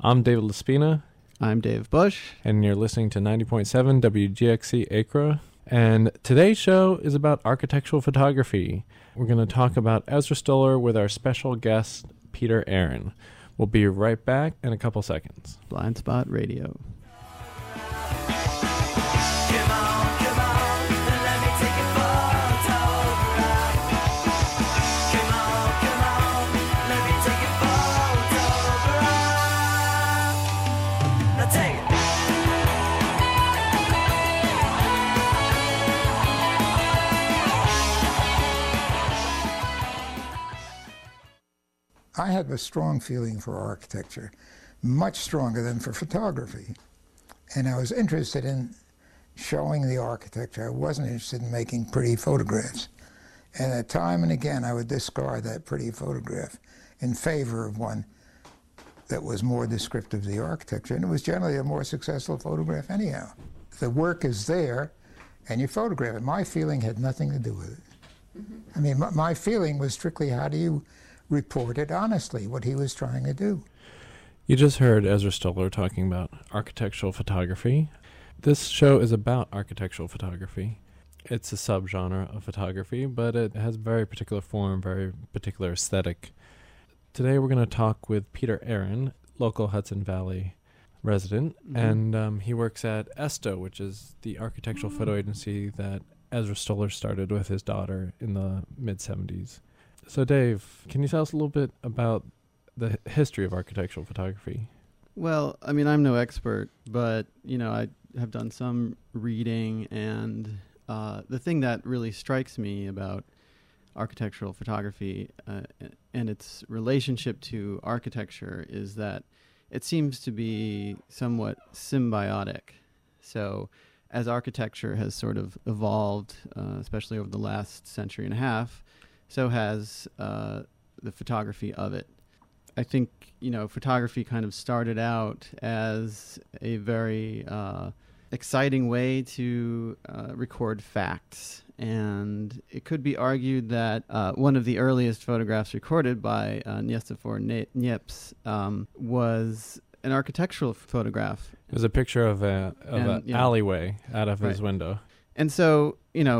I'm David Laspina. I'm Dave Bush. And you're listening to 90.7 WGXC Acra. And today's show is about architectural photography. We're going to talk about Ezra Stoller with our special guest, Peter Aaron. We'll be right back in a couple seconds. Blind Spot Radio. I have a strong feeling for architecture, much stronger than for photography. And I was interested in showing the architecture. I wasn't interested in making pretty photographs. And at time and again, I would discard that pretty photograph in favor of one that was more descriptive of the architecture. And it was generally a more successful photograph anyhow. The work is there, and you photograph it. My feeling had nothing to do with it. I mean, my feeling was strictly, how do you reported honestly what he was trying to do. You just heard Ezra Stoller talking about architectural photography. This show is about architectural photography. It's a subgenre of photography, but it has very particular form, very particular aesthetic. Today we're going to talk with Peter Aaron, local Hudson Valley resident, and he works at Esto, which is the architectural photo agency that Ezra Stoller started with his daughter in the mid-'70s. So Dave, can you tell us a little bit about the history of architectural photography? Well, I mean, I'm no expert, but, I have done some reading, and the thing that really strikes me about architectural photography and its relationship to architecture is that it seems to be somewhat symbiotic. So as architecture has sort of evolved, especially over the last century and a half, so has the photography of it. I think, photography kind of started out as a very exciting way to record facts. And it could be argued that one of the earliest photographs recorded by Nicéphore Niepce was an architectural photograph. It was a picture of an alleyway out of his window. And so,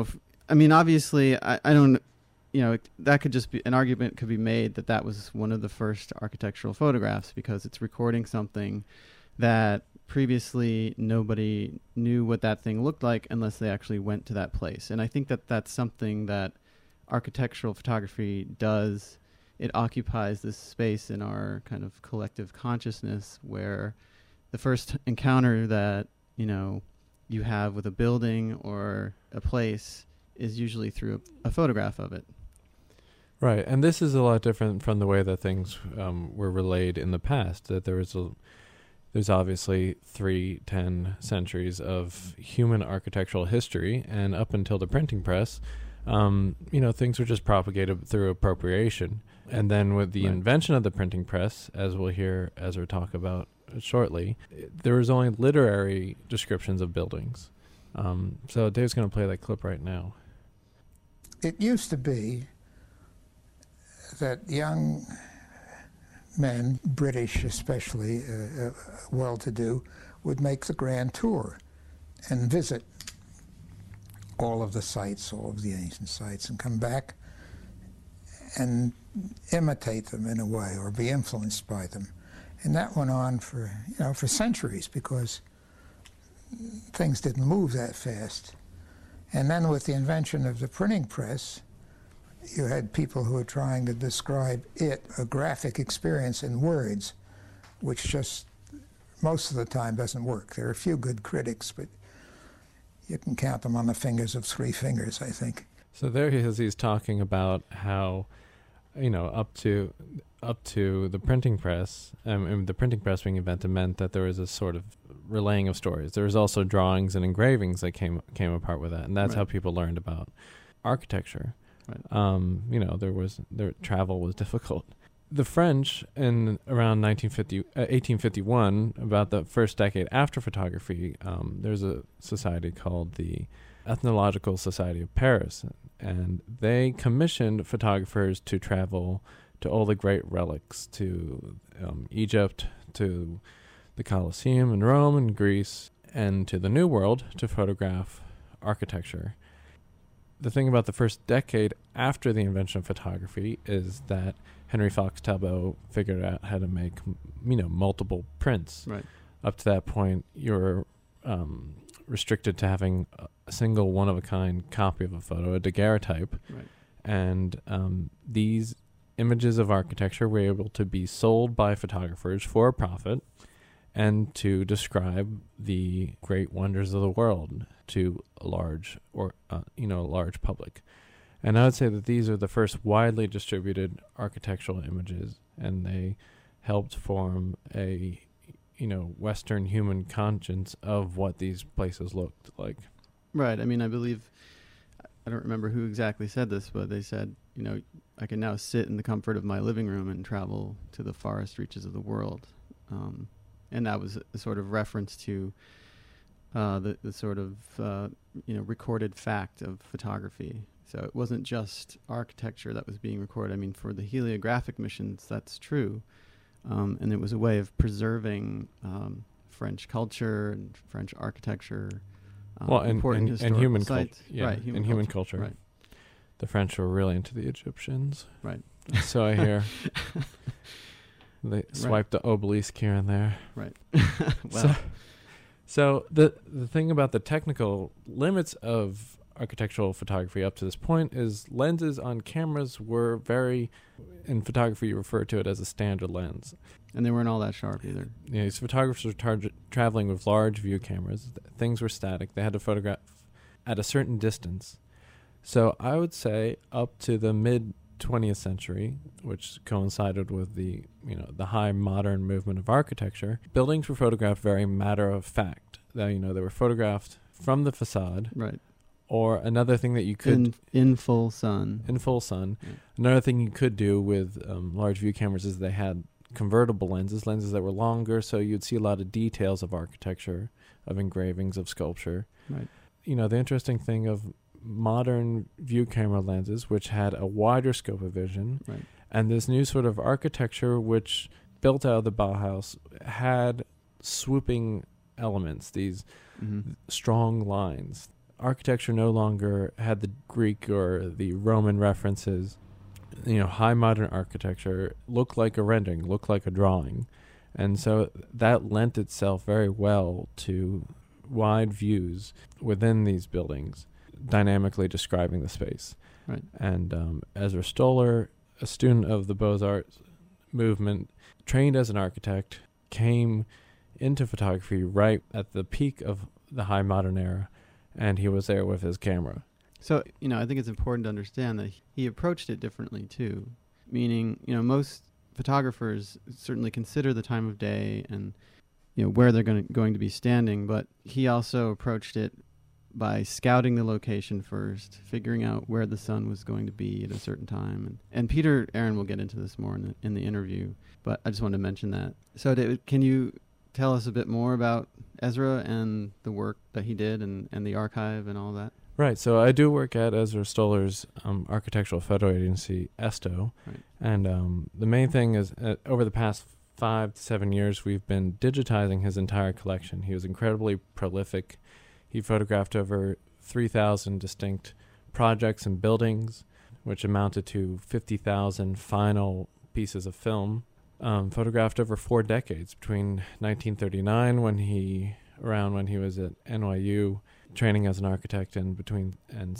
obviously, I don't... that could just be an argument could be made that was one of the first architectural photographs because it's recording something that previously nobody knew what that thing looked like unless they actually went to that place. And I think that that's something that architectural photography does. It occupies this space in our kind of collective consciousness where the first encounter that, you have with a building or a place is usually through a photograph of it. Right, and this is a lot different from the way that things were relayed in the past. That there's obviously 10 centuries of human architectural history, and up until the printing press, things were just propagated through appropriation. And then with the invention of the printing press, as we'll hear Ezra talk about shortly, there was only literary descriptions of buildings. So Dave's going to play that clip right now. It used to be that young men, British especially, well-to-do, would make the grand tour and visit all of the sites, all of the ancient sites, and come back and imitate them in a way or be influenced by them. And that went on for centuries because things didn't move that fast. And then with the invention of the printing press, you had people who were trying to describe a graphic experience in words, which just most of the time doesn't work. There are a few good critics, but you can count them on the fingers of 3 fingers, I think. So there he is, he's talking about how, up to the printing press, and the printing press being invented meant that there was a sort of relaying of stories. There was also drawings and engravings that came apart with that, and that's how people learned about architecture. Right. Travel was difficult. The French in around 1851, about the first decade after photography, there's a society called the Ethnological Society of Paris, and they commissioned photographers to travel to all the great relics, to Egypt, to the Colosseum in Rome and Greece, and to the New World to photograph architecture. The thing about the first decade after the invention of photography is that Henry Fox Talbot figured out how to make, multiple prints. Right. Up to that point, you're restricted to having a single one-of-a-kind copy of a photo, a daguerreotype. Right. And these images of architecture were able to be sold by photographers for a profit and to describe the great wonders of the world to a large public. And I would say that these are the first widely distributed architectural images, and they helped form a Western human conscience of what these places looked like. Right. I mean, I believe, I don't remember who exactly said this, but they said, I can now sit in the comfort of my living room and travel to the farthest reaches of the world. And that was a sort of reference to the sort of, recorded fact of photography. So it wasn't just architecture that was being recorded. I mean, for the heliographic missions, that's true. And it was a way of preserving French culture and French architecture. And human culture. Yeah, right, human culture. Right. The French were really into the Egyptians. Right. So I hear. They swiped the obelisk here and there. Right. Well. So the thing about the technical limits of architectural photography up to this point is lenses on cameras were in photography you refer to it as a standard lens. And they weren't all that sharp either. Yeah, these photographers were traveling with large view cameras. Things were static. They had to photograph at a certain distance. So I would say up to the mid-20th century, which coincided with the high modern movement of architecture, buildings were photographed very matter of fact. They were photographed from the facade. Right. Or another thing that you could... In full sun. In full sun. Yeah. Another thing you could do with large view cameras is they had convertible lenses that were longer, so you'd see a lot of details of architecture, of engravings, of sculpture. Right. The interesting thing of modern view camera lenses, which had a wider scope of vision, right, and this new sort of architecture, which built out of the Bauhaus, had swooping elements, these strong lines. Architecture no longer had the Greek or the Roman references. High modern architecture looked like a rendering, looked like a drawing. And so that lent itself very well to wide views within these buildings, dynamically describing the space. Right. And Ezra Stoller, a student of the Beaux-Arts movement, trained as an architect, came into photography right at the peak of the high modern era, and he was there with his camera. So, I think it's important to understand that he approached it differently too. Meaning, most photographers certainly consider the time of day and, where they're going to be standing, but he also approached it by scouting the location first, figuring out where the sun was going to be at a certain time. And Peter Aaron will get into this more in the interview, but I just wanted to mention that. So can you tell us a bit more about Ezra and the work that he did and the archive and all that? Right. So I do work at Ezra Stoller's architectural photo agency, Esto. Right. And the main thing is over the past 5 to 7 years, we've been digitizing his entire collection. He was incredibly prolific. He photographed over 3,000 distinct projects and buildings, which amounted to 50,000 final pieces of film. Photographed over 4 decades, between 1939 when he was at NYU training as an architect, and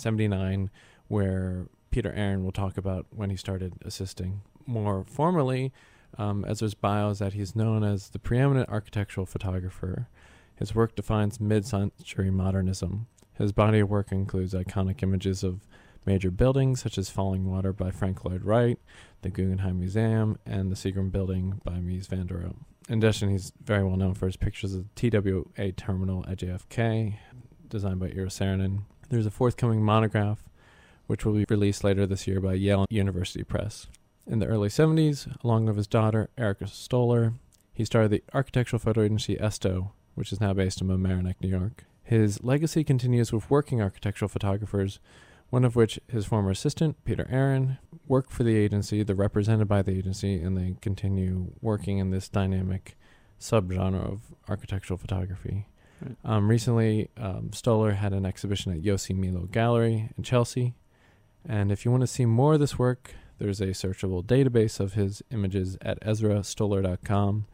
79 where Peter Aaron will talk about when he started assisting. More formally, Ezra's bio is that he's known as the preeminent architectural photographer. His work defines mid-century modernism. His body of work includes iconic images of major buildings such as Falling Water by Frank Lloyd Wright, the Guggenheim Museum, and the Seagram Building by Mies van der Rohe. In addition, he's very well known for his pictures of the TWA terminal at JFK, designed by Eero Saarinen. There's a forthcoming monograph, which will be released later this year by Yale University Press. In the early 70s, along with his daughter, Erica Stoller, he started the architectural photo agency Esto, which is now based in Mamaroneck, New York. His legacy continues with working architectural photographers, one of which his former assistant, Peter Aaron, worked for the agency, they're represented by the agency, and they continue working in this dynamic subgenre of architectural photography. Right. Recently, Stoller had an exhibition at Yossi Milo Gallery in Chelsea. And if you want to see more of this work, there's a searchable database of his images at EzraStoller.com,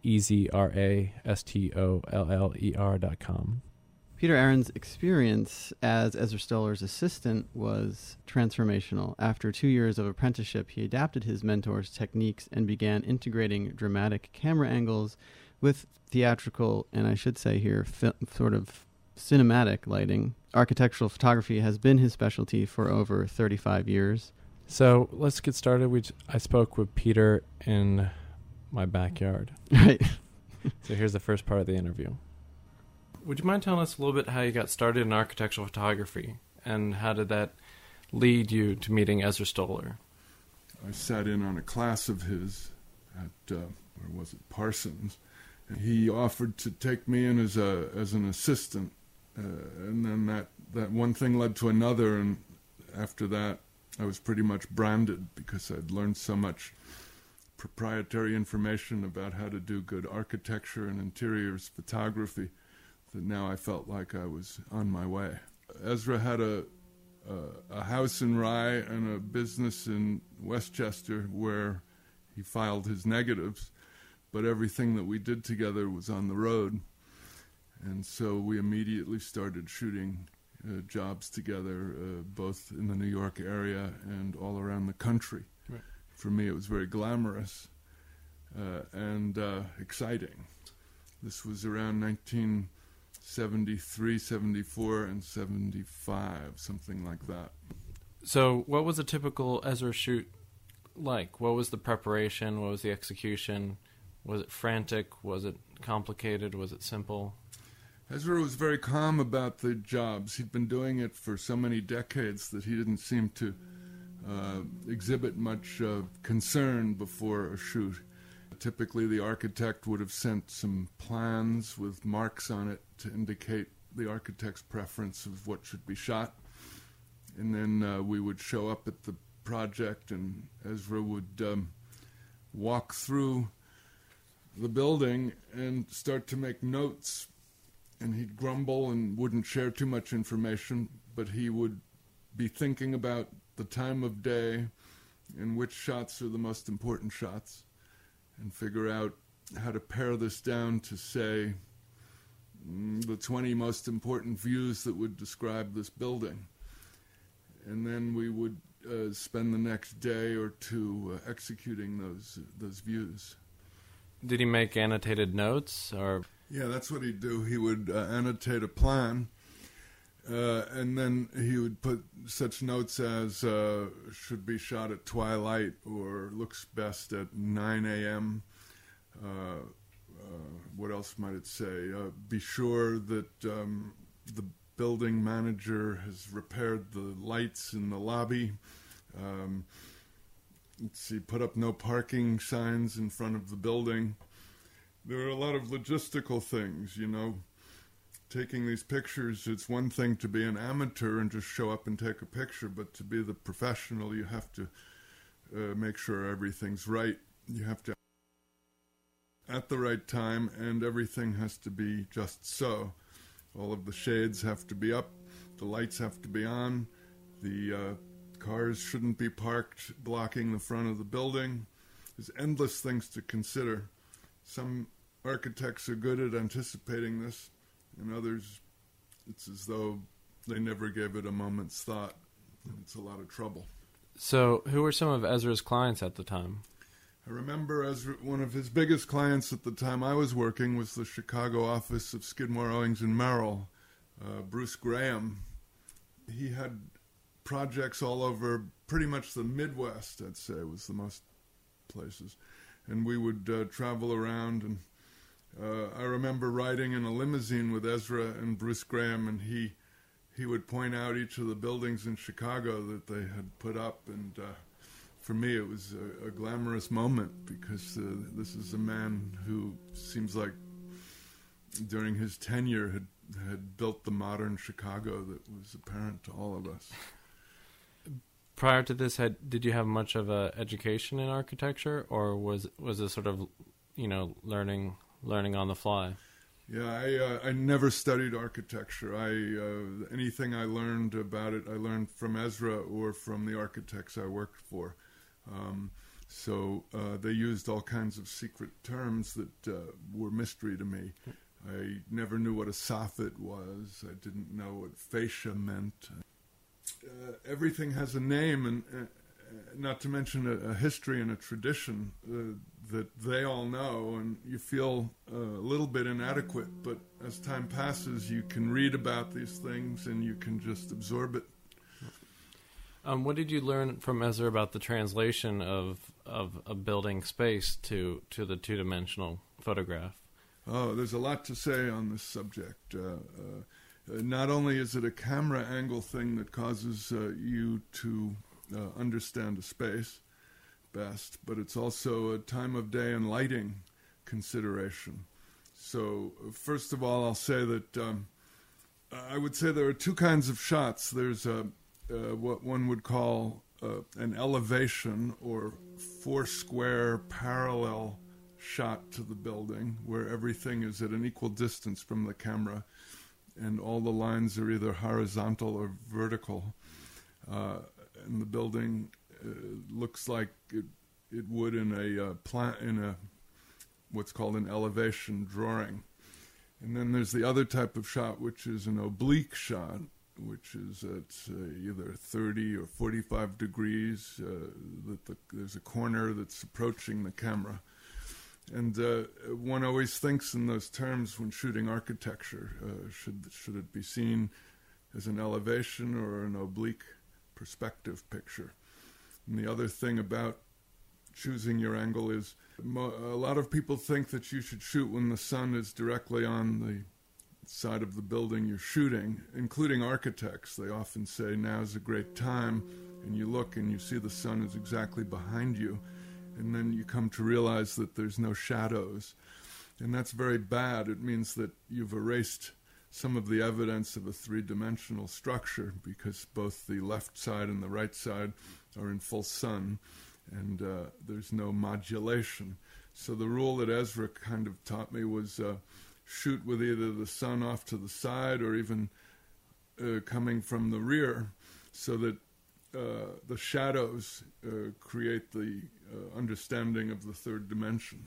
EzraStoller.com. Peter Aaron's experience as Ezra Stoller's assistant was transformational. After 2 years of apprenticeship, he adapted his mentor's techniques and began integrating dramatic camera angles with theatrical, and I should say here, sort of cinematic lighting. Architectural photography has been his specialty for over 35 years. So let's get started. I spoke with Peter in my backyard. Right. So here's the first part of the interview. Would you mind telling us a little bit how you got started in architectural photography, and how did that lead you to meeting Ezra Stoller? I sat in on a class of his at, where was it, Parsons. He offered to take me in as an assistant, and then that one thing led to another, and after that I was pretty much branded because I'd learned so much proprietary information about how to do good architecture and interiors photography that now I felt like I was on my way. Ezra had a house in Rye and a business in Westchester where he filed his negatives, but everything that we did together was on the road. And so we immediately started shooting jobs together, both in the New York area and all around the country. Right. For me, it was very glamorous and exciting. This was around 1973, 74, and 75, something like that. So what was a typical Ezra shoot like? What was the preparation? What was the execution? Was it frantic? Was it complicated? Was it simple? Ezra was very calm about the jobs. He'd been doing it for so many decades that he didn't seem to exhibit much concern before a shoot. Typically, the architect would have sent some plans with marks on it to indicate the architect's preference of what should be shot. And then we would show up at the project, and Ezra would walk through the building and start to make notes. And he'd grumble and wouldn't share too much information, but he would be thinking about the time of day and which shots are the most important shots, and figure out how to pare this down to, say, the 20 most important views that would describe this building. And then we would spend the next day or two executing those views. Did he make annotated notes, or? Yeah, that's what he'd do. He would annotate a plan, and then he would put such notes as should be shot at twilight or looks best at 9 a.m. What else might it say? Be sure that the building manager has repaired the lights in the lobby. Let's see, put up no parking signs in front of the building. There are a lot of logistical things, you know. Taking these pictures, it's one thing to be an amateur and just show up and take a picture, but to be the professional, you have to make sure everything's right. You have to at the right time, and everything has to be just so. All of the shades have to be up, the lights have to be on, the cars shouldn't be parked blocking the front of the building. There's endless things to consider. Some architects are good at anticipating this, and others, it's as though they never gave it a moment's thought. It's a lot of trouble. So who were some of Ezra's clients at the time? I remember Ezra, one of his biggest clients at the time I was working was the Chicago office of Skidmore, Owings & Merrill, Bruce Graham. He had projects all over pretty much the Midwest, I'd say, was the most places. And we would travel around, and I remember riding in a limousine with Ezra and Bruce Graham, and he would point out each of the buildings in Chicago that they had put up, and for me it was a glamorous moment, because this is a man who seems like during his tenure had built the modern Chicago that was apparent to all of us. Prior to this, did you have much of a education in architecture, or was it sort of, learning learning on the fly. Yeah, I never studied architecture. Anything I learned about it, I learned from Ezra or from the architects I worked for. So they used all kinds of secret terms that were mystery to me. I never knew what a soffit was. I didn't know what fascia meant. Everything has a name, and not to mention a history and a tradition that they all know, and you feel a little bit inadequate, but as time passes, you can read about these things and you can just absorb it. What did you learn from Ezra about the translation of a building space to the two-dimensional photograph? Oh, there's a lot to say on this subject. Not only is it a camera angle thing that causes you to understand a space best, but it's also a time of day and lighting consideration. So, first of all, I'll say that I would say there are two kinds of shots. There's what one would call an elevation or four-square parallel shot to the building, where everything is at an equal distance from the camera, and all the lines are either horizontal or vertical. And the building looks like it would in a what's called an elevation drawing. And then there's the other type of shot, which is an oblique shot, which is at either 30 or 45 degrees. There's a corner that's approaching the camera. And one always thinks in those terms when shooting architecture. Should it be seen as an elevation or an oblique perspective picture? And the other thing about choosing your angle is a lot of people think that you should shoot when the sun is directly on the side of the building you're shooting, including architects. They often say now's a great time, and you look and you see the sun is exactly behind you, and then you come to realize that there's no shadows. And that's very bad. It means that you've erased some of the evidence of a three-dimensional structure, because both the left side and the right side are in full sun, and there's no modulation. So the rule that Ezra kind of taught me was shoot with either the sun off to the side or even coming from the rear, so that the shadows create the understanding of the third dimension.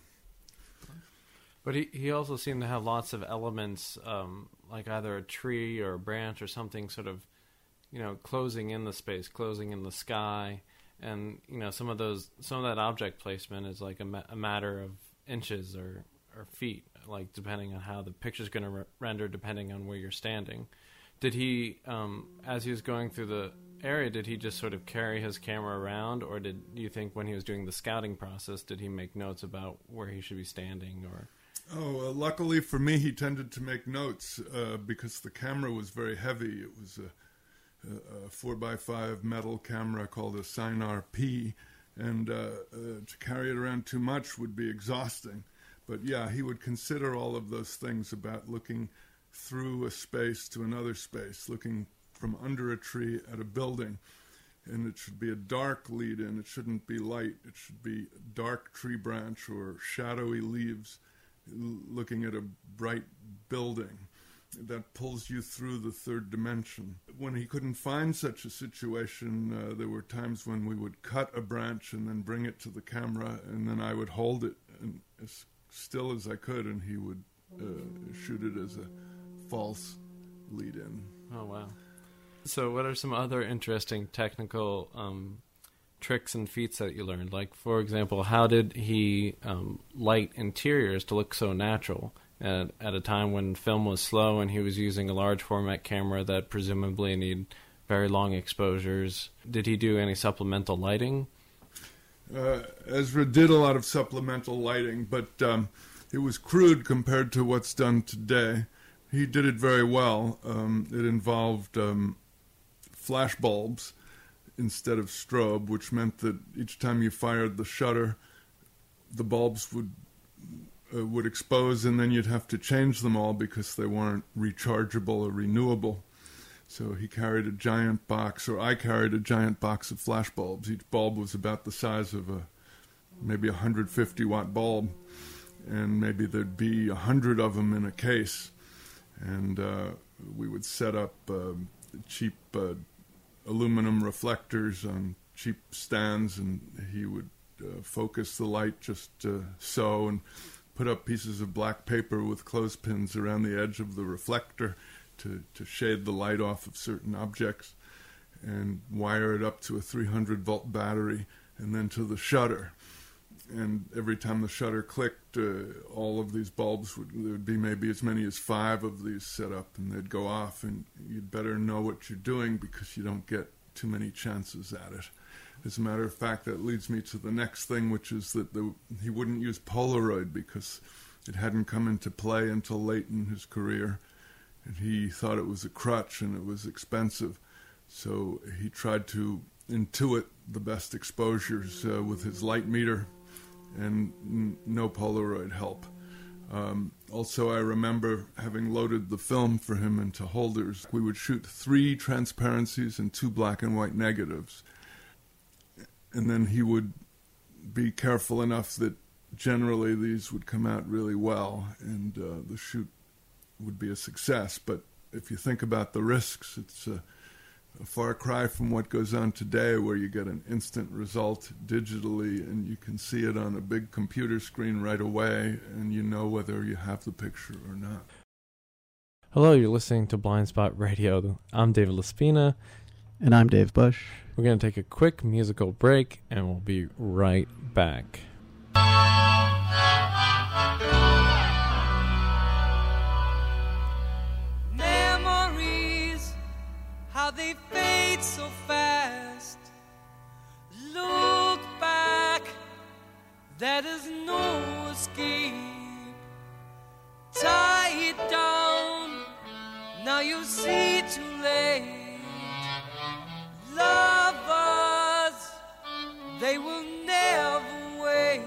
But he also seemed to have lots of elements, like either a tree or a branch or something sort of, closing in the space, closing in the sky. And, some of that object placement is like a matter of inches or feet, like depending on how the picture's going to render, depending on where you're standing. Did he, as he was going through the area, did he just sort of carry his camera around, or do you think when he was doing the scouting process, did he make notes about where he should be standing? Or luckily for me, he tended to make notes because the camera was very heavy. It was a 4x5 metal camera called a Sinar P, and to carry it around too much would be exhausting. But yeah, he would consider all of those things about looking through a space to another space, looking from under a tree at a building. And it should be a dark lead-in. It shouldn't be light. It should be a dark tree branch or shadowy leaves looking at a bright building. That pulls you through the third dimension. When he couldn't find such a situation, there were times when we would cut a branch and then bring it to the camera, and then I would hold it as still as I could, and he would shoot it as a false lead-in. Oh, wow. So what are some other interesting technical tricks and feats that you learned? Like, for example, how did he light interiors to look so natural at a time when film was slow and he was using a large format camera that presumably needed very long exposures? Did he do any supplemental lighting? Ezra did a lot of supplemental lighting, but it was crude compared to what's done today. He did it very well. It involved flash bulbs instead of strobe, which meant that each time you fired the shutter, the bulbs would expose, and then you'd have to change them all because they weren't rechargeable or renewable. So he carried a giant box, or I carried a giant box of flash bulbs. Each bulb was about the size of maybe 150-watt bulb. and maybe there'd be 100 of them in a case. And we would set up cheap aluminum reflectors on cheap stands, and he would focus the light just so, and put up pieces of black paper with clothespins around the edge of the reflector to shade the light off of certain objects, and wire it up to a 300-volt battery and then to the shutter. And every time the shutter clicked, all of these bulbs there would be maybe as many as 5 of these set up, and they'd go off, and you'd better know what you're doing because you don't get too many chances at it. As a matter of fact, that leads me to the next thing, which is that he wouldn't use Polaroid because it hadn't come into play until late in his career, and he thought it was a crutch and it was expensive. So he tried to intuit the best exposures with his light meter, and no Polaroid help. Also, I remember having loaded the film for him into holders. We would shoot 3 transparencies and 2 black and white negatives. And then he would be careful enough that generally these would come out really well, and the shoot would be a success. But if you think about the risks, it's a far cry from what goes on today, where you get an instant result digitally and you can see it on a big computer screen right away, and you know whether you have the picture or not. Hello, you're listening to Blind Spot Radio. I'm David Laspina. And I'm Dave Bush. We're going to take a quick musical break, and we'll be right back. Memories, how they fade so fast. Look back, there is no escape. Tie it down, now you see too late. Lovers, they will never wait.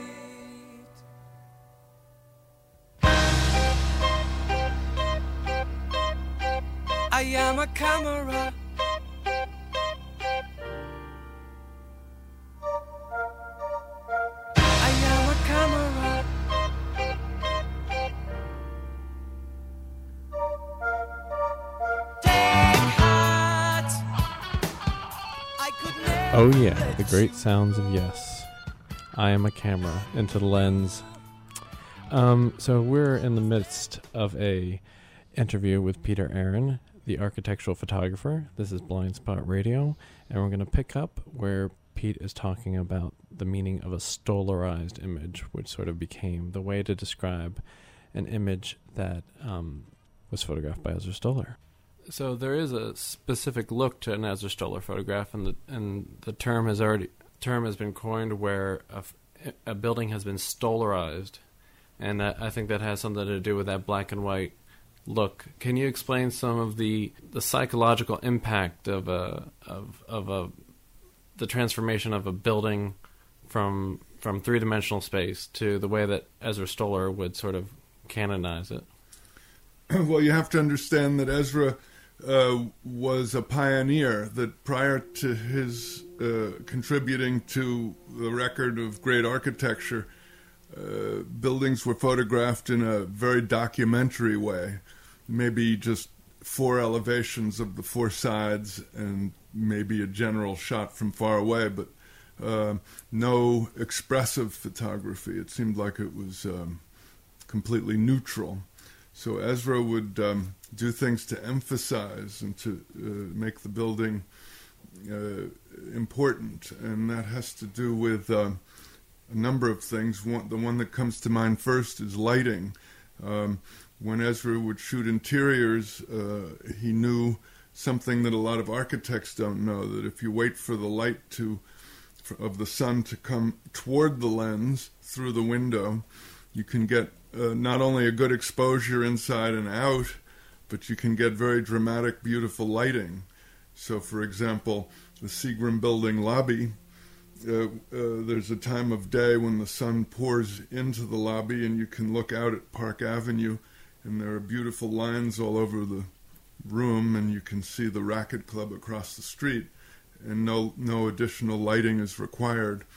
I am a camera. I am a camera. Oh yeah, the great sounds of yes. I am a camera into the lens. So we're in the midst of a interview with Peter Aaron, the architectural photographer. This is Blind Spot Radio, and we're going to pick up where Pete is talking about the meaning of a stolarized image, which sort of became the way to describe an image that was photographed by Ezra Stoller. So there is a specific look to an Ezra Stoller photograph, and the term has been coined where a building has been stolarized, and I think that has something to do with that black and white look. Can you explain some of the psychological impact of the transformation of a building from three-dimensional space to the way that Ezra Stoller would sort of canonize it? Well, you have to understand that Ezra was a pioneer, that prior to his contributing to the record of great architecture, buildings were photographed in a very documentary way, maybe just 4 elevations of the 4 sides and maybe a general shot from far away, but no expressive photography. It seemed like it was completely neutral. So Ezra would do things to emphasize and to make the building important, and that has to do with a number of things. The one that comes to mind first is lighting. When Ezra would shoot interiors, he knew something that a lot of architects don't know, that if you wait for the light of the sun to come toward the lens through the window, you can get not only a good exposure inside and out, but you can get very dramatic, beautiful lighting. So, for example, the Seagram Building lobby, there's a time of day when the sun pours into the lobby and you can look out at Park Avenue, and there are beautiful lines all over the room, and you can see the Racquet Club across the street, and no additional lighting is required.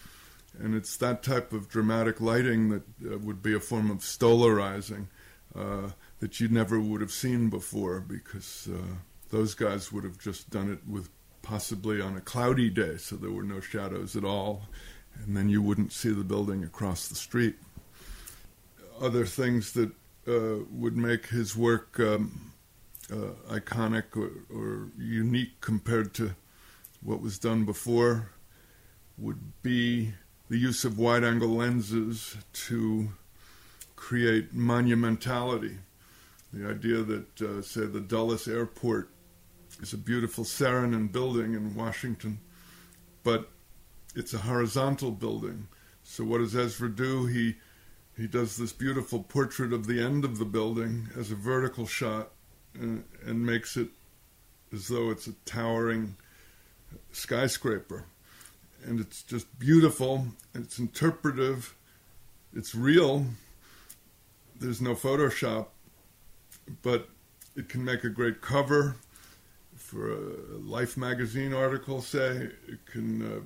And it's that type of dramatic lighting that would be a form of stolarizing that you never would have seen before, because those guys would have just done it with possibly on a cloudy day, so there were no shadows at all, and then you wouldn't see the building across the street. Other things that would make his work iconic or unique compared to what was done before would be the use of wide-angle lenses to create monumentality. The idea that, say, the Dulles Airport is a beautiful Saarinen building in Washington, but it's a horizontal building. So what does Ezra do? He does this beautiful portrait of the end of the building as a vertical shot and makes it as though it's a towering skyscraper. And it's just beautiful, it's interpretive, it's real. There's no Photoshop, but it can make a great cover for a Life magazine article, say. It can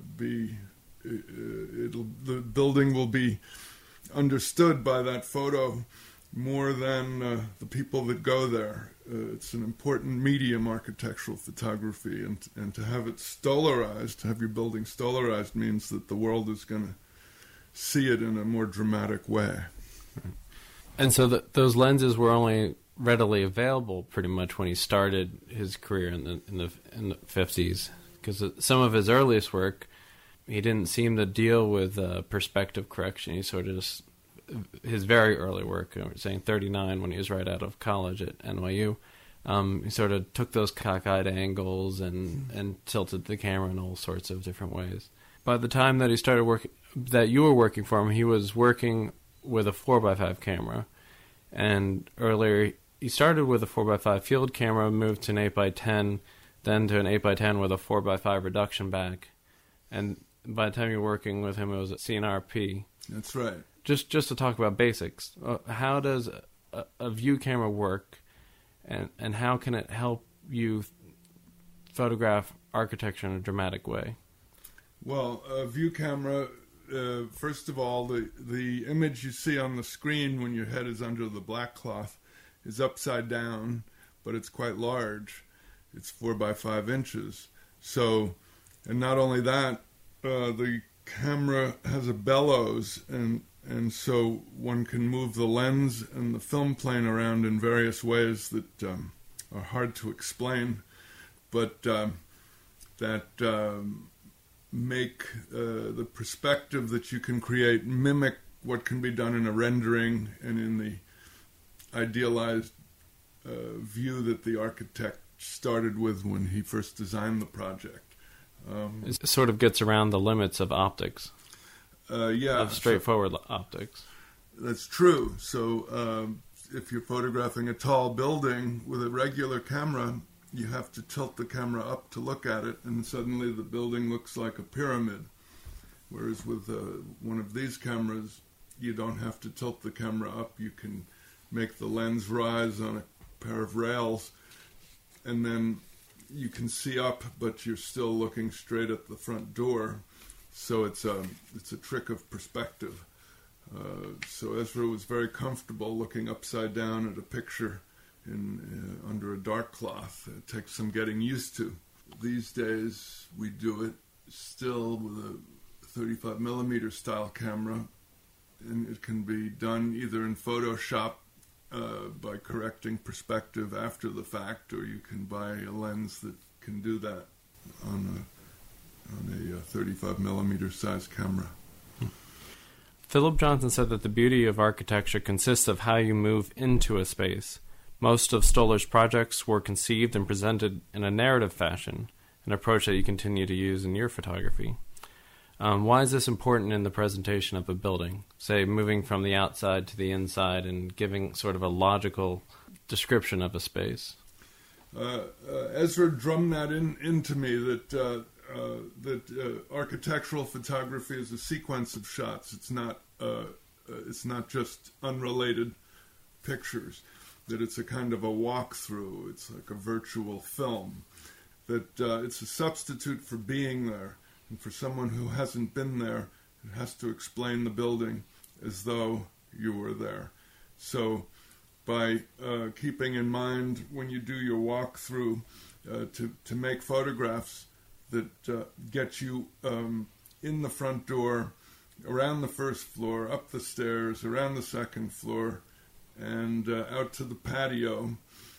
the building will be understood by that photo more than the people that go there. It's an important medium, architectural photography, and to have it stolarized, to have your building stolarized, means that the world is going to see it in a more dramatic way. And so those lenses were only readily available pretty much when he started his career in the 50s, because some of his earliest work, he didn't seem to deal with perspective correction. He sort of just, his very early work, saying 39 when he was right out of college at NYU, he sort of took those cockeyed angles and tilted the camera in all sorts of different ways. By the time that he started working, that you were working for him, he was working with a 4x5 camera, and earlier he started with a 4x5 field camera, moved to an 8x10, then to an 8x10 with a 4x5 reduction back, and by the time you were working with him, it was at CNRP. That's right. Just to talk about basics, how does a view camera work, and how can it help you photograph architecture in a dramatic way? Well, a view camera, first of all, the image you see on the screen when your head is under the black cloth is upside down, but it's quite large. It's 4 by 5 inches. So, and not only that, the camera has a bellows, and so one can move the lens and the film plane around in various ways that are hard to explain, but that make the perspective that you can create mimic what can be done in a rendering and in the idealized view that the architect started with when he first designed the project. It sort of gets around the limits of optics. Yeah. Of straightforward optics. That's true. So if you're photographing a tall building with a regular camera, you have to tilt the camera up to look at it, and suddenly the building looks like a pyramid. Whereas with one of these cameras, you don't have to tilt the camera up. You can make the lens rise on a pair of rails, and then you can see up, but you're still looking straight at the front door. So it's a trick of perspective. So Ezra was very comfortable looking upside down at a picture under a dark cloth. It takes some getting used to. These days we do it still with a 35 millimeter style camera, and it can be done either in Photoshop by correcting perspective after the fact, or you can buy a lens that can do that on a 35 millimeter size camera. Philip Johnson said that the beauty of architecture consists of how you move into a space. Most of Stoller's projects were conceived and presented in a narrative fashion, an approach that you continue to use in your photography. Why is this important in the presentation of a building? Say, moving from the outside to the inside and giving sort of a logical description of a space. Ezra drummed that into me that architectural photography is a sequence of shots. It's not just unrelated pictures. That it's a kind of a walkthrough. It's like a virtual film. That it's a substitute for being there. And for someone who hasn't been there, It has to explain the building as though you were there. So by keeping in mind when you do your walkthrough to make photographs that get you in the front door, around the first floor, up the stairs, around the second floor, and out to the patio,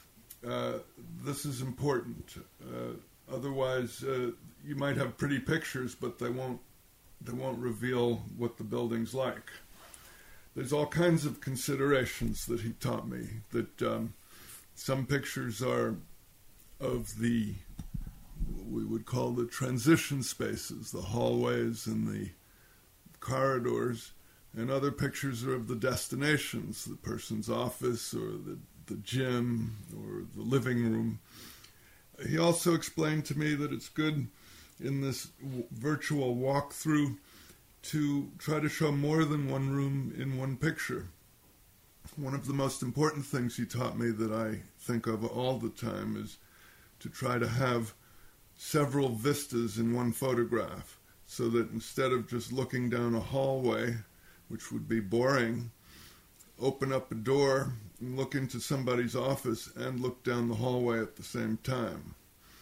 this is important. Otherwise, you might have pretty pictures, but they won't reveal what the building's like. There's all kinds of considerations that he taught me. That some pictures are of the, what we would call the transition spaces, the hallways and the corridors, and other pictures are of the destinations, the person's office or the gym or the living room. He also explained to me that it's good in this virtual walkthrough to try to show more than one room in one picture. One of the most important things he taught me that I think of all the time is to try to have several vistas in one photograph, so that instead of just looking down a hallway, which would be boring, open up a door and look into somebody's office and look down the hallway at the same time.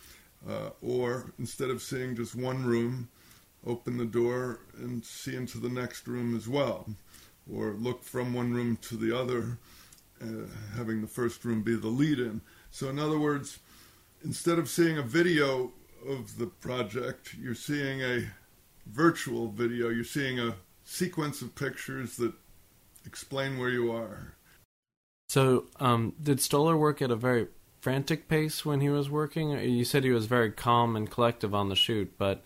Or instead of seeing just one room, open the door and see into the next room as well. Or look from one room to the other, having the first room be the lead-in. So in other words, instead of seeing a video of the project, you're seeing a virtual video. You're seeing a sequence of pictures that explain where you are. So did Stoller work at a very frantic pace when he was working? You said he was very calm and collective on the shoot, but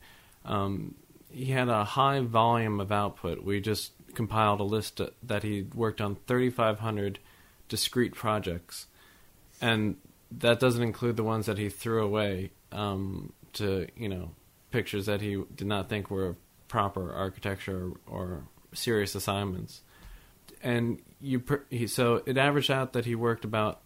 he had a high volume of output. We just compiled a list that he worked on 3,500 discrete projects, and that doesn't include the ones that he threw away to, pictures that he did not think were proper architecture or serious assignments. And so it averaged out that he worked about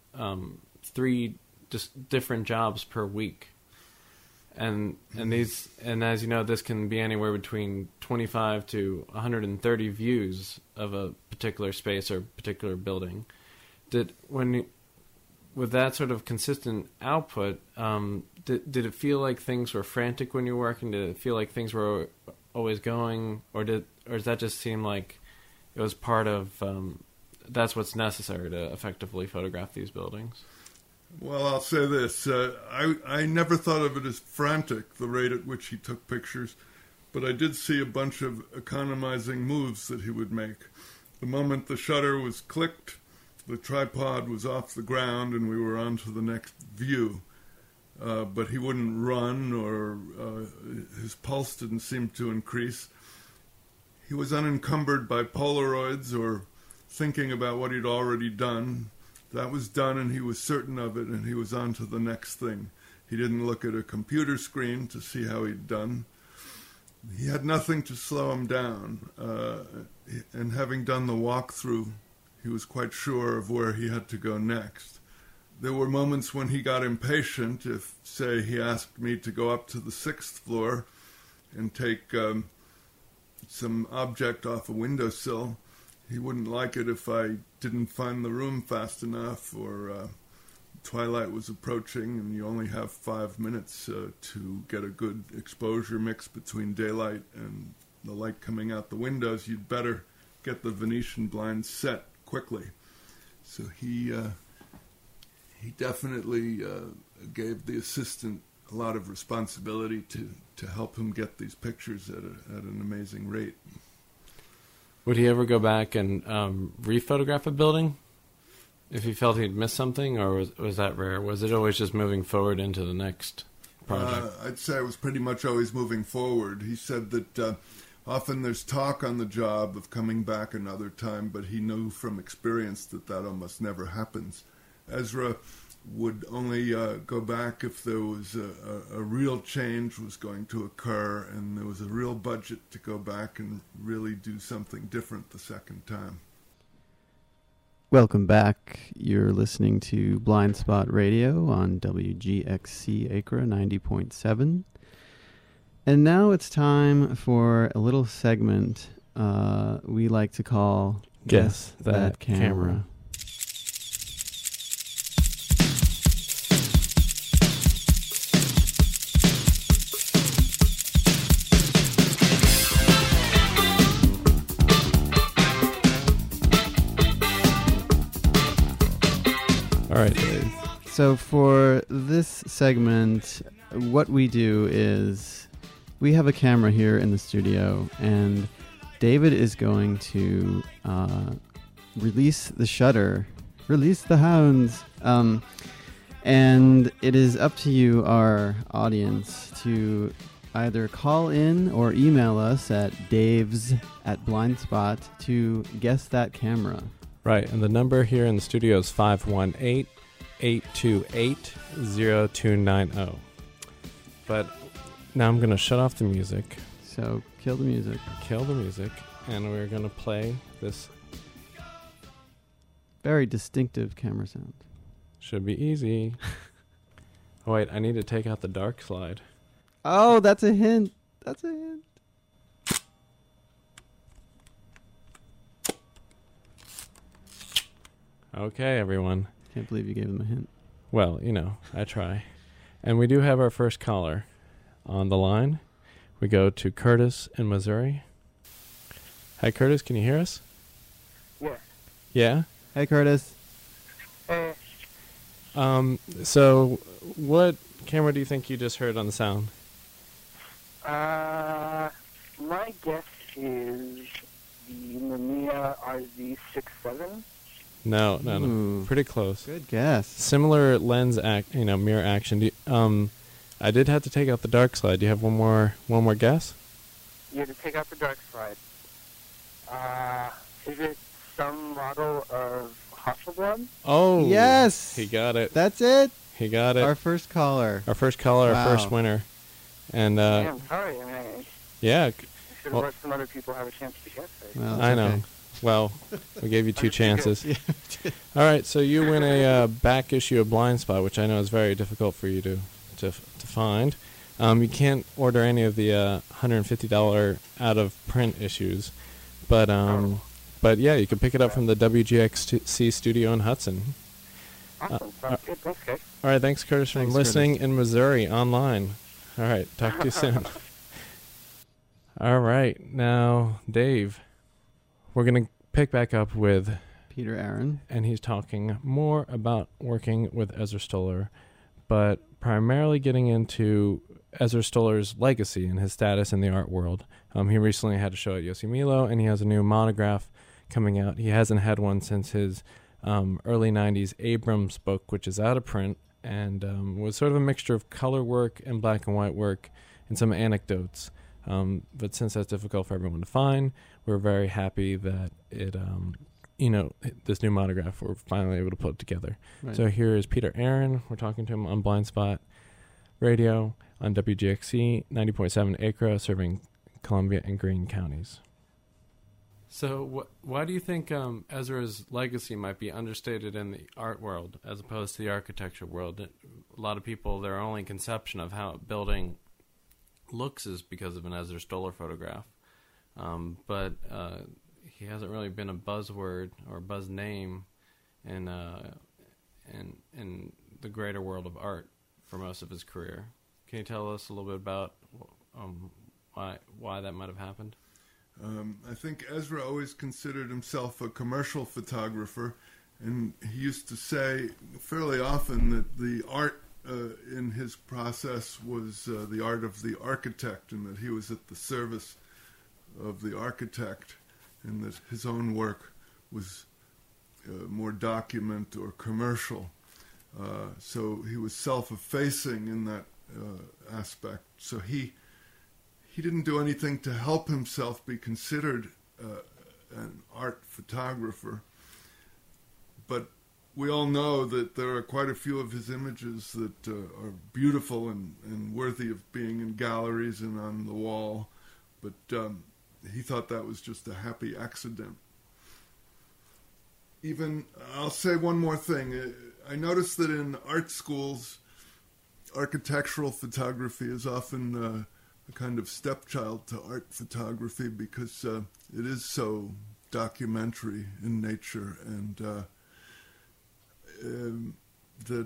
3 different jobs per week. And as you know, this can be anywhere between 25 to 130 views of a particular space or particular building. With that sort of consistent output, did it feel like things were frantic when you were working? Did it feel like things were always going, or does that just seem like it was part of that's what's necessary to effectively photograph these buildings? Well, I'll say this. I never thought of it as frantic, the rate at which he took pictures, but I did see a bunch of economizing moves that he would make. The moment the shutter was clicked, the tripod was off the ground and we were on to the next view. But he wouldn't run, or his pulse didn't seem to increase. He was unencumbered by Polaroids or thinking about what he'd already done. That was done and he was certain of it, and he was on to the next thing. He didn't look at a computer screen to see how he'd done. He had nothing to slow him down. And having done the walkthrough, he was quite sure of where he had to go next. There were moments when he got impatient. If, say, he asked me to go up to the 6th floor and take some object off a windowsill, he wouldn't like it if I didn't find the room fast enough, or twilight was approaching and you only have 5 minutes to get a good exposure mix between daylight and the light coming out the windows. You'd better get the Venetian blinds set quickly. So he definitely gave the assistant a lot of responsibility to help him get these pictures at an amazing rate. Would he ever go back and rephotograph a building if he felt he'd missed something, or was that rare? Was it always just moving forward into the next project? I'd say it was pretty much always moving forward. He said that often there's talk on the job of coming back another time, but he knew from experience that almost never happens. Ezra would only go back if there was a real change was going to occur and there was a real budget to go back and really do something different the second time. Welcome back. You're listening to Blind Spot Radio on WGXC Acra 90.7. And now it's time for a little segment we like to call Guess That Camera. All right, Dave. So for this segment, what we do is we have a camera here in the studio, and David is going to release the shutter, release the hounds, and it is up to you, our audience, to either call in or email us at daves@blindspot to guess that camera. Right, and the number here in the studio is 518-828-0290. But now I'm going to shut off the music, So kill the music. and we're going to play this. Very distinctive camera sound. Should be easy. Oh, wait, I need to take out the dark slide. Oh, that's a hint. That's a hint. Okay, everyone. Can't believe you gave him a hint. Well, I try. And we do have our first caller on the line. We go to Curtis in Missouri. Hi, Curtis. Can you hear us? Yeah. Yeah? Hey, Curtis. So what camera do you think you just heard on the sound? My guess is the Mamiya RZ67. No. Ooh. Pretty close. Good guess. Similar lens mirror action. I did have to take out the dark slide. Do you have one more guess? You had to take out the dark slide. Is it some model of Hasselblad? Oh, Yes. he got it. That's it. He got it. Our first caller. Our first caller, Wow. our first winner. And Yeah, I'm sorry. I mean, I yeah, should have let some other people have a chance to guess it. Well, it's I know. okay. Well, we gave you two chances. Yeah. All right, so you win a back issue of Blind Spot, which I know is very difficult for you to find. You can't order any of the $150 out of print issues, but yeah, you can pick it up from the WGXC studio in Hudson. Awesome. Sounds good. Thanks, guys. All right, thanks, Curtis, for Thanks, listening in Missouri online. All right, talk to you soon. All right, now, Dave, we're going to pick back up with Peter Aaron. and he's talking more about working with Ezra Stoller, but primarily getting into Ezra Stoller's legacy and his status in the art world. He recently had a show at Yosemite, and he has a new monograph coming out. He hasn't had one since his early 90s Abrams book, which is out of print, and was sort of a mixture of color work and black and white work and some anecdotes. But since that's difficult for everyone to find, we're very happy that it, this new monograph, we're finally able to put it together. Right. So here is Peter Aaron. We're talking to him on Blind Spot Radio on WGXC 90.7 Acra, serving Columbia and Greene counties. So why do you think Ezra's legacy might be understated in the art world as opposed to the architecture world? A lot of people, their only conception of how a building looks is because of an Ezra Stoller photograph. But he hasn't really been a buzzword or a buzz name in the greater world of art for most of his career. Can you tell us a little bit about why that might have happened? I think Ezra always considered himself a commercial photographer, and he used to say fairly often that the art in his process was the art of the architect, and that he was at the service of the architect, and that his own work was more document or commercial. So he was self-effacing in that aspect. So he didn't do anything to help himself be considered an art photographer. But we all know that there are quite a few of his images that are beautiful and worthy of being in galleries and on the wall. But he thought that was just a happy accident. Even, I'll say one more thing. I noticed that in art schools, architectural photography is often a kind of stepchild to art photography because it is so documentary in nature, and that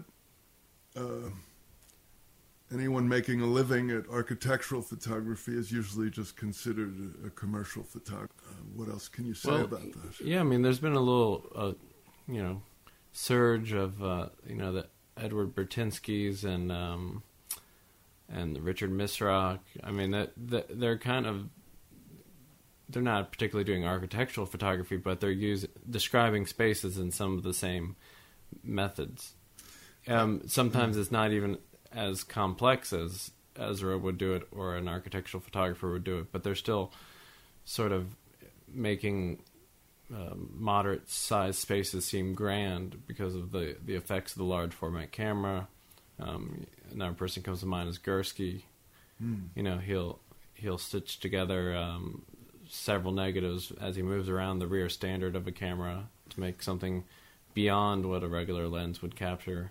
anyone making a living at architectural photography is usually just considered a commercial photographer. What else can you say about that? Yeah, I mean, there's been a little, surge of, the Edward Bertinskys and Richard Misrock. I mean, they're kind of, they're not particularly doing architectural photography, but they're describing spaces in some of the same methods. Sometimes it's not even as complex as Ezra would do it or an architectural photographer would do it, but they're still sort of making moderate-sized spaces seem grand because of the effects of the large format camera. Another person comes to mind is Gursky. He'll stitch together several negatives as he moves around the rear standard of a camera to make something beyond what a regular lens would capture.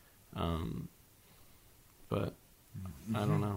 But I don't know.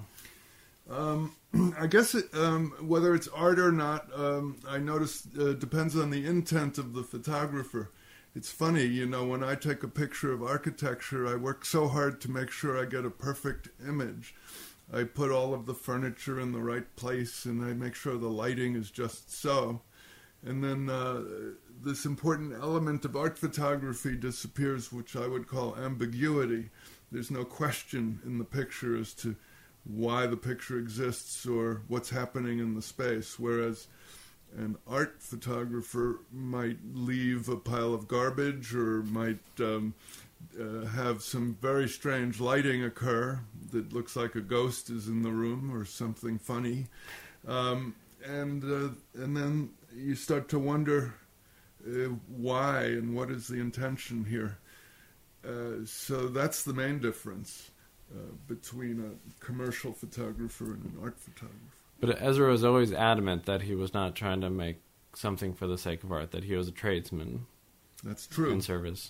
I guess whether it's art or not, I notice depends on the intent of the photographer. It's funny, when I take a picture of architecture, I work so hard to make sure I get a perfect image. I put all of the furniture in the right place, and I make sure the lighting is just so. And then this important element of art photography disappears, which I would call ambiguity. There's no question in the picture as to why the picture exists or what's happening in the space, whereas an art photographer might leave a pile of garbage or might have some very strange lighting occur that looks like a ghost is in the room or something funny. And then you start to wonder why and what is the intention here. So that's the main difference between a commercial photographer and an art photographer. But Ezra was always adamant that he was not trying to make something for the sake of art, that he was a tradesman. That's true. In service.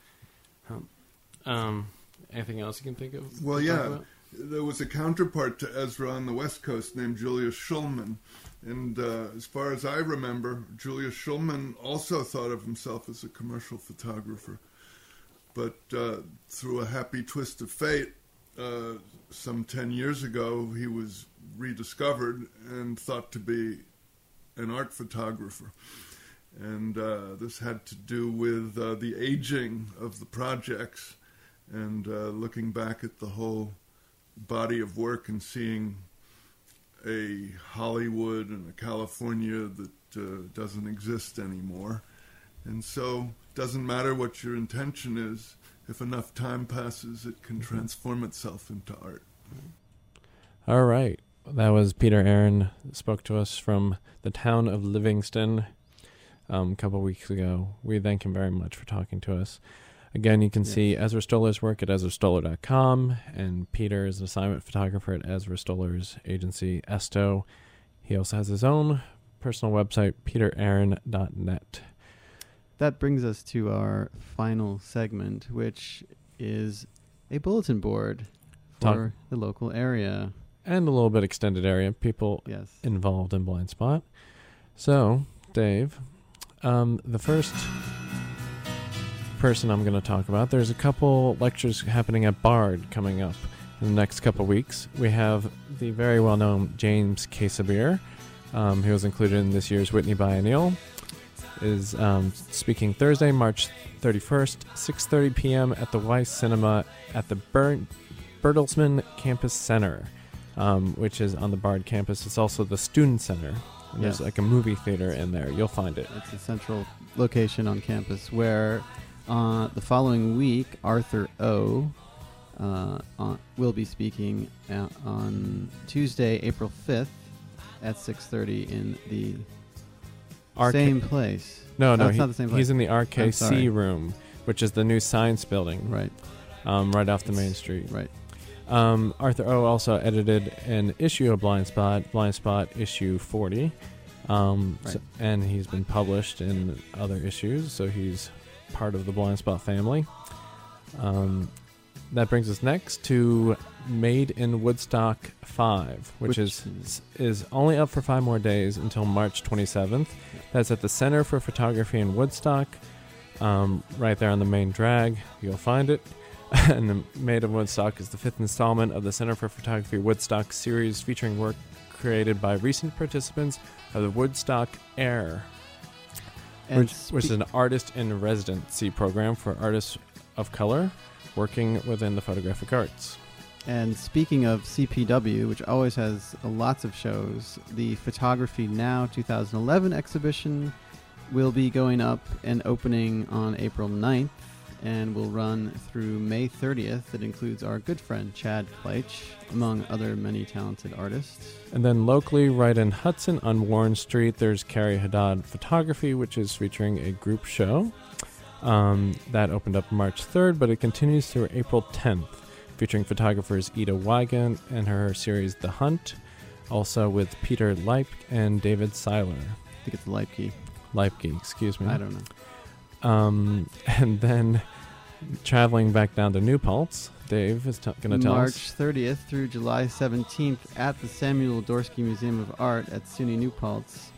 Anything else you can think of? Well, yeah. There was a counterpart to Ezra on the West Coast named Julius Schulman. And as far as I remember, Julius Schulman also thought of himself as a commercial photographer. But through a happy twist of fate, some 10 years ago, he was rediscovered and thought to be an art photographer. And this had to do with the aging of the projects and looking back at the whole body of work and seeing a Hollywood and a California that doesn't exist anymore. And so it doesn't matter what your intention is. If enough time passes, it can transform itself into art. All right. That was Peter Aaron, spoke to us from the town of Livingston a couple weeks ago. We thank him very much for talking to us. Again, you can see Ezra Stoller's work at EzraStoller.com, and Peter is an assignment photographer at Ezra Stoller's agency, Esto. He also has his own personal website, peteraaron.net. That brings us to our final segment, which is a bulletin board for the local area. And a little bit extended area, people involved in Blind Spot. So, Dave, the first person I'm going to talk about, there's a couple lectures happening at Bard coming up in the next couple weeks. We have the very well-known James Casabir, who was included in this year's Whitney Biennial, is speaking Thursday, March 31st, 6:30 p.m. at the Weiss Cinema at the Bertelsmann Campus Center, which is on the Bard campus. It's also the Student Center. And there's like a movie theater in there. You'll find it. It's a central location on campus where the following week, Arthur O. will be speaking on Tuesday, April 5th at 6:30 in the same place. No, it's not the same place. He's in the RKC room, which is the new science building. Right. Right off the main street. Right. Arthur O. also edited an issue of Blind Spot issue 40. And he's been published in other issues, so he's part of the Blind Spot family. That brings us next to Made in Woodstock 5, which is only up for 5 more days until March 27th. That's at the Center for Photography in Woodstock, right there on the main drag. You'll find it. And the Made in Woodstock is the 5th installment of the Center for Photography Woodstock series, featuring work created by recent participants of the Woodstock Air, which is an artist in residency program for artists of color working within the photographic arts. And speaking of CPW, which always has lots of shows, the Photography Now 2011 exhibition will be going up and opening on April 9th and will run through May 30th. It includes our good friend Chad Pleich, among other many talented artists. And then locally, right in Hudson on Warren Street, there's Carrie Haddad Photography, which is featuring a group show. That opened up March 3rd, but it continues through April 10th, featuring photographers Ida Wigand and her series The Hunt, also with Peter Leip and David Seiler. I think it's Leipke. Leipke, excuse me. I don't know. And then traveling back down to New Paltz, Dave is going to tell March us. 30th through July 17th at the Samuel Dorsky Museum of Art at SUNY New Paltz.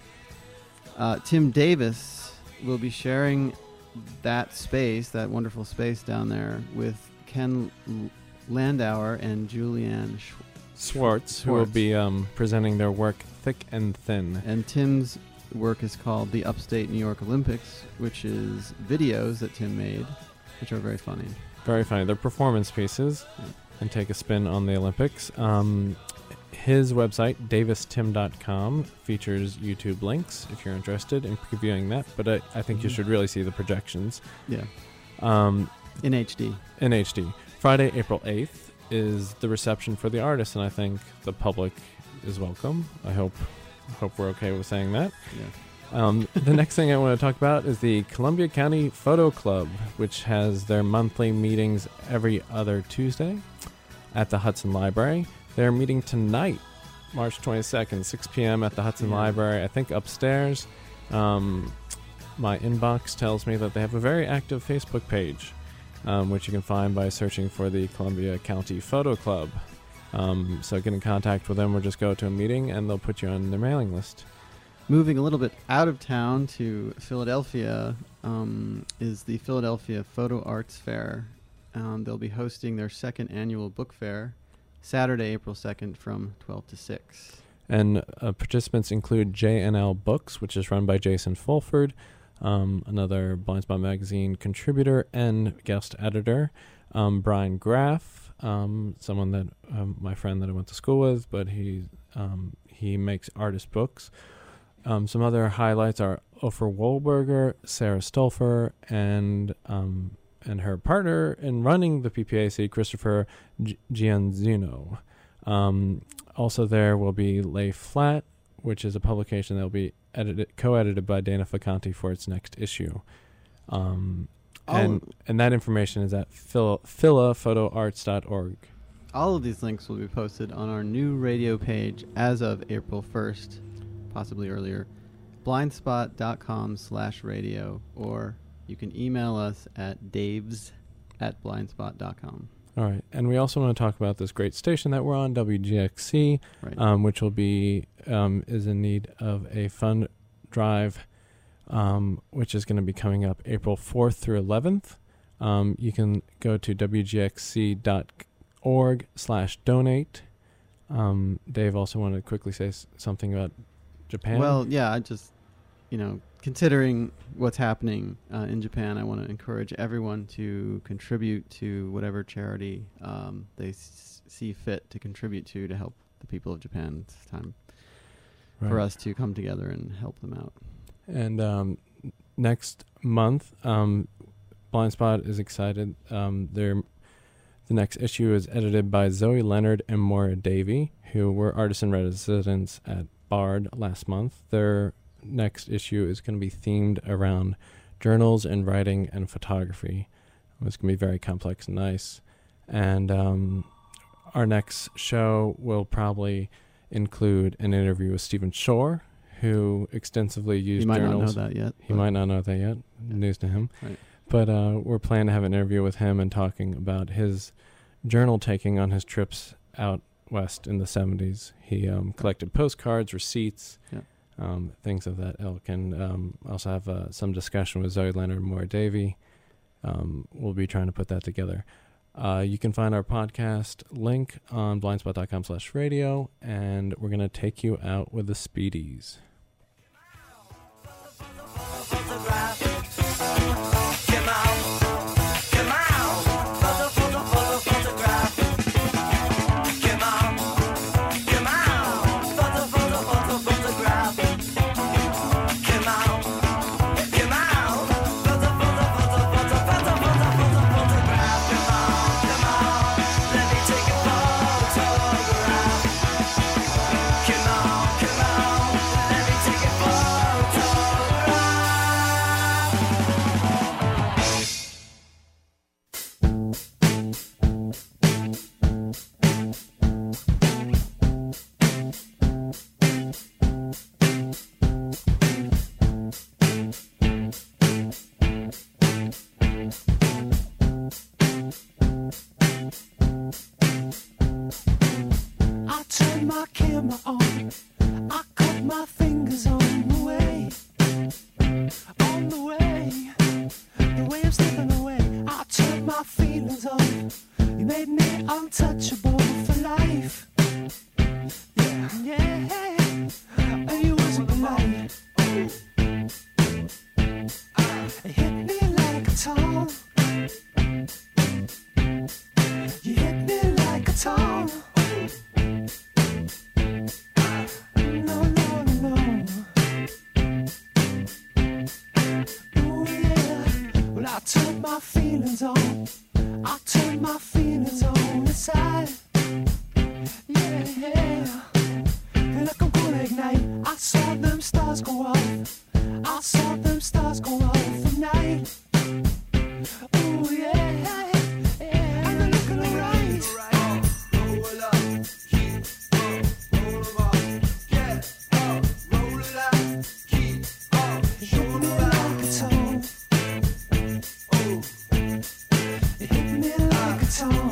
Tim Davis will be sharing that space, that wonderful space down there, with Ken Landauer and Julianne Schwartz, who will be presenting their work Thick and Thin. And Tim's work is called The Upstate New York Olympics, which is videos that Tim made, which are very funny. Very funny. They're performance pieces and take a spin on the Olympics. His website, davistim.com, features YouTube links if you're interested in previewing that, but I think you should really see the projections. Yeah. In HD. In HD. Friday, April 8th is the reception for the artists, and I think the public is welcome. I hope we're okay with saying that. Yeah. The next thing I want to talk about is the Columbia County Photo Club, which has their monthly meetings every other Tuesday at the Hudson Library. They're meeting tonight, March 22nd, 6 p.m. at the Hudson Library, I think upstairs. My inbox tells me that they have a very active Facebook page, which you can find by searching for the Columbia County Photo Club. So get in contact with them or just go to a meeting and they'll put you on their mailing list. Moving a little bit out of town to Philadelphia is the Philadelphia Photo Arts Fair. They'll be hosting their second annual book fair Saturday, April 2nd from 12 to 6. And participants include JNL Books, which is run by Jason Fulford, another Blind Spot Magazine contributor and guest editor. Brian Graff, someone that my friend that I went to school with, but he makes artist books. Some other highlights are Ofer Wohlberger, Sarah Stolfer, and her partner in running the PPAC, Christopher Gianzino. Also there will be Lay Flat, which is a publication that will be co-edited by Dana Facanti for its next issue. And that information is at philaphotoarts.org. All of these links will be posted on our new radio page as of April 1st, possibly earlier, blindspot.com/radio, or you can email us at daves@blindspot.com. All right. And we also want to talk about this great station that we're on, WGXC, Right. which will be is in need of a fund drive, which is going to be coming up April 4th through 11th. You can go to wgxc.org/donate. Dave also wanted to quickly say something about Japan. Well, yeah, I just, considering what's happening in Japan, I want to encourage everyone to contribute to whatever charity they see fit to contribute to help the people of Japan. It's time for us to come together and help them out. And next month, Blind Spot is excited. The next issue is edited by Zoe Leonard and Maura Davey, who were artists in residence at Bard last month. Their next issue is going to be themed around journals and writing and photography. It's going to be very complex and nice. And our next show will probably include an interview with Stephen Shore, who extensively used journals. He might not know that yet. He might not know that yet. Yeah. News to him. Right. But we're planning to have an interview with him and talking about his journal taking on his trips out west in the 70s. He collected postcards, receipts, things of that ilk. And also have some discussion with Zoe Leonard and Maura Davey. We'll be trying to put that together. You can find our podcast link on blindspot.com/radio, and we're going to take you out with the Speedies. It hit me like a tone.